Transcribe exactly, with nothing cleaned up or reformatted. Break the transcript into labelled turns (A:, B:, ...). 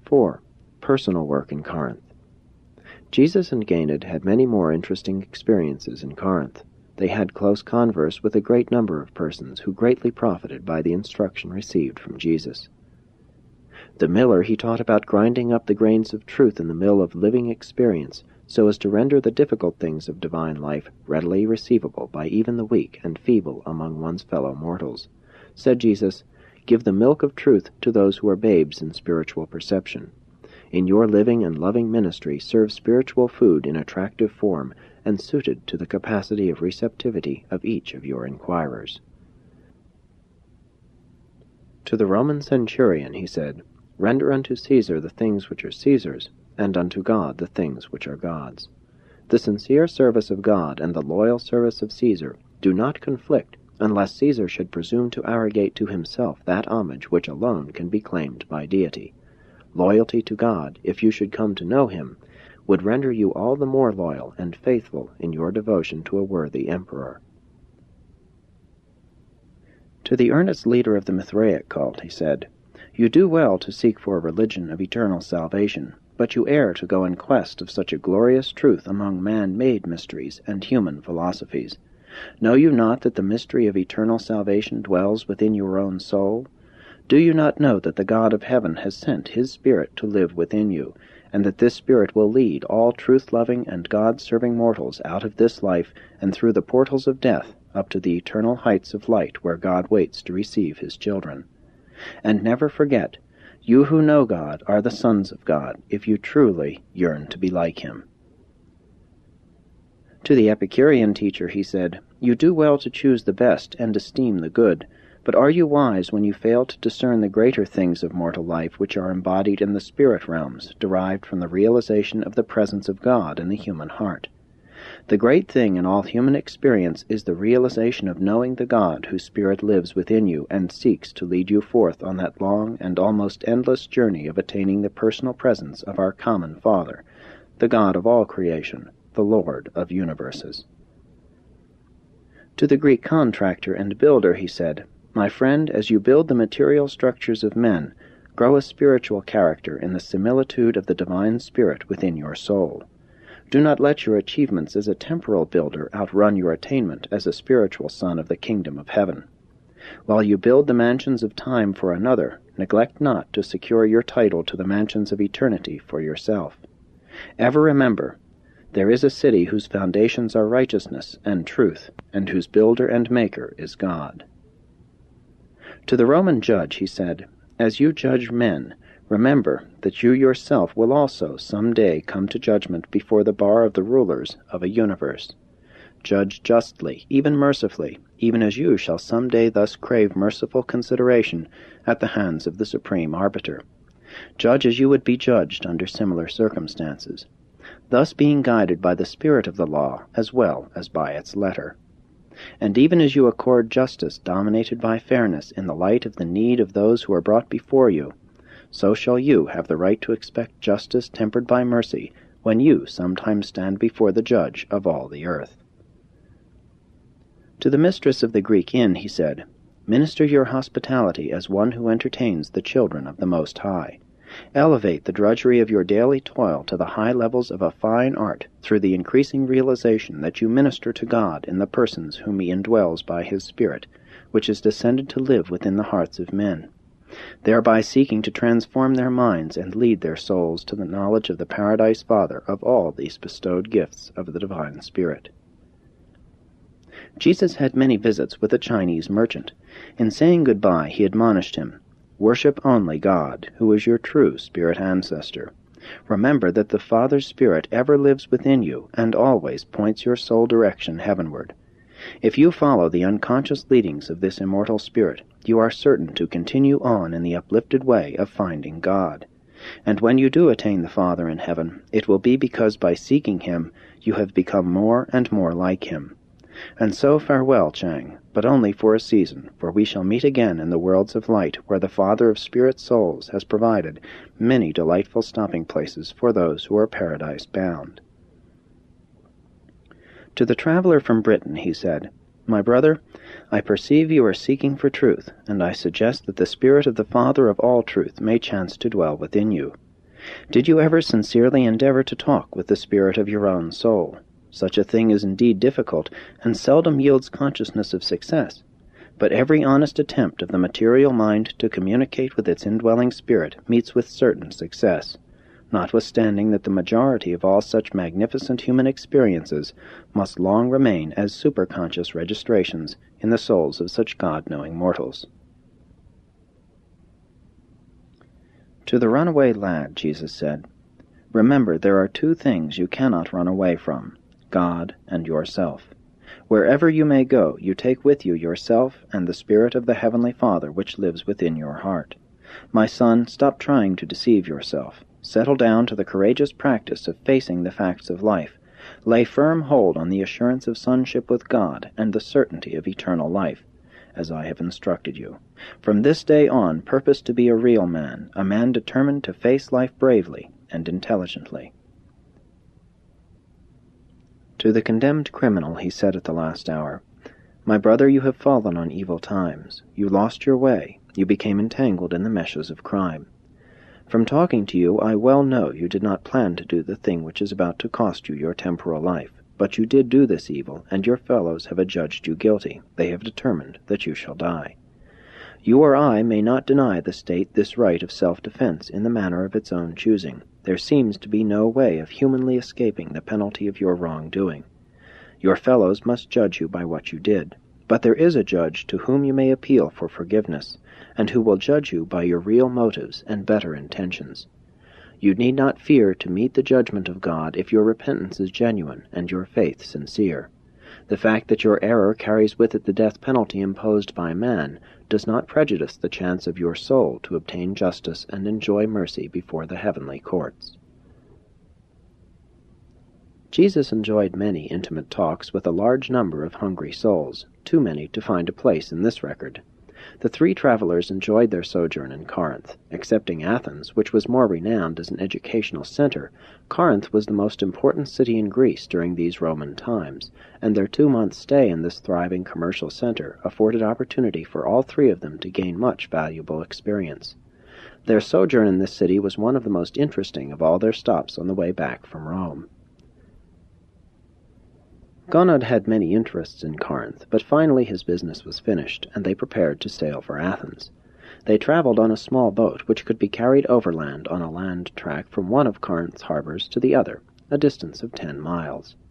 A: four. Personal work in Corinth. Jesus and Ganid had many more interesting experiences in Corinth. They had close converse with a great number of persons who greatly profited by the instruction received from Jesus. The miller he taught about grinding up the grains of truth in the mill of living experience, so as to render the difficult things of divine life readily receivable by even the weak and feeble among one's fellow mortals. Said Jesus, "Give the milk of truth to those who are babes in spiritual perception. In your living and loving ministry, serve spiritual food in attractive form and suited to the capacity of receptivity of each of your inquirers." To the Roman centurion he said, "Render unto Caesar the things which are Caesar's, and unto God the things which are God's." The sincere service of God and the loyal service of Caesar do not conflict unless Caesar should presume to arrogate to himself that homage which alone can be claimed by deity. Loyalty to God, if you should come to know him, would render you all the more loyal and faithful in your devotion to a worthy emperor. To the earnest leader of the Mithraic cult he said, "You do well to seek for a religion of eternal salvation, but you err to go in quest of such a glorious truth among man-made mysteries and human philosophies. Know you not that the mystery of eternal salvation dwells within your own soul? Do you not know that the God of heaven has sent his Spirit to live within you, and that this Spirit will lead all truth-loving and God-serving mortals out of this life and through the portals of death up to the eternal heights of light where God waits to receive his children? And never forget, you who know God are the sons of God, if you truly yearn to be like him." To the Epicurean teacher he said, "You do well to choose the best and esteem the good, but are you wise when you fail to discern the greater things of mortal life which are embodied in the spirit realms, derived from the realization of the presence of God in the human heart? The great thing in all human experience is the realization of knowing the God whose Spirit lives within you and seeks to lead you forth on that long and almost endless journey of attaining the personal presence of our common Father, the God of all creation, the Lord of universes." To the Greek contractor and builder he said, "My friend, as you build the material structures of men, grow a spiritual character in the similitude of the divine Spirit within your soul. Do not let your achievements as a temporal builder outrun your attainment as a spiritual son of the kingdom of heaven. While you build the mansions of time for another, neglect not to secure your title to the mansions of eternity for yourself. Ever remember, there is a city whose foundations are righteousness and truth, and whose builder and maker is God." To the Roman judge he said, "As you judge men, remember that you yourself will also some day come to judgment before the bar of the rulers of a universe. Judge justly, even mercifully, even as you shall some day thus crave merciful consideration at the hands of the supreme arbiter. Judge as you would be judged under similar circumstances, thus being guided by the spirit of the law as well as by its letter. And even as you accord justice dominated by fairness in the light of the need of those who are brought before you, so shall you have the right to expect justice tempered by mercy when you sometime stand before the judge of all the earth." To the mistress of the Greek inn he said, "Minister your hospitality as one who entertains the children of the Most High. Elevate the drudgery of your daily toil to the high levels of a fine art through the increasing realization that you minister to God in the persons whom he indwells by his Spirit, which is descended to live within the hearts of men, thereby seeking to transform their minds and lead their souls to the knowledge of the Paradise Father of all these bestowed gifts of the Divine Spirit." Jesus had many visits with a Chinese merchant. In saying goodbye, he admonished him, "Worship only God, who is your true spirit ancestor. Remember that the Father's Spirit ever lives within you and always points your sole direction heavenward. If you follow the unconscious leadings of this immortal Spirit, you are certain to continue on in the uplifted way of finding God. And when you do attain the Father in heaven, it will be because by seeking him you have become more and more like him. And so farewell, Chang, but only for a season, for we shall meet again in the worlds of light where the Father of spirit souls has provided many delightful stopping places for those who are paradise-bound." To the traveler from Britain he said, "My brother, I perceive you are seeking for truth, and I suggest that the Spirit of the Father of all truth may chance to dwell within you. Did you ever sincerely endeavor to talk with the spirit of your own soul? Such a thing is indeed difficult, and seldom yields consciousness of success. But every honest attempt of the material mind to communicate with its indwelling spirit meets with certain success, notwithstanding that the majority of all such magnificent human experiences must long remain as superconscious registrations in the souls of such God-knowing mortals. To the runaway lad, Jesus said, "Remember, there are two things you cannot run away from, God and yourself. Wherever you may go, you take with you yourself and the Spirit of the Heavenly Father which lives within your heart. My son, stop trying to deceive yourself. Settle down to the courageous practice of facing the facts of life. Lay firm hold on the assurance of sonship with God and the certainty of eternal life, as I have instructed you. From this day on, purpose to be a real man, a man determined to face life bravely and intelligently." To the condemned criminal he said at the last hour, "My brother, you have fallen on evil times. You lost your way. You became entangled in the meshes of crime. From talking to you, I well know you did not plan to do the thing which is about to cost you your temporal life. But you did do this evil, and your fellows have adjudged you guilty. They have determined that you shall die. You or I may not deny the state this right of self-defense in the manner of its own choosing. There seems to be no way of humanly escaping the penalty of your wrongdoing. Your fellows must judge you by what you did. But there is a judge to whom you may appeal for forgiveness, and who will judge you by your real motives and better intentions. You need not fear to meet the judgment of God if your repentance is genuine and your faith sincere. The fact that your error carries with it the death penalty imposed by man does not prejudice the chance of your soul to obtain justice and enjoy mercy before the heavenly courts." Jesus enjoyed many intimate talks with a large number of hungry souls, too many to find a place in this record. The three travelers enjoyed their sojourn in Corinth. Excepting Athens, which was more renowned as an educational center, Corinth was the most important city in Greece during these Roman times, and their two-month stay in this thriving commercial center afforded opportunity for all three of them to gain much valuable experience. Their sojourn in this city was one of the most interesting of all their stops on the way back from Rome. Gonod had many interests in Corinth, but finally his business was finished, and they prepared to sail for Athens. They traveled on a small boat which could be carried overland on a land track from one of Corinth's harbors to the other, a distance of ten miles.